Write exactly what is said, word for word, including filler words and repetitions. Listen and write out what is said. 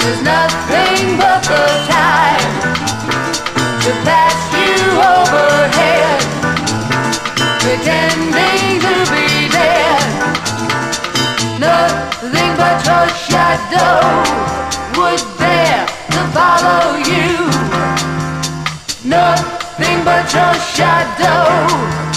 There's nothing but the time to pass you overhead, pretending to be dead. Nothing but your shadow would dare to follow you. Nothing but your shadow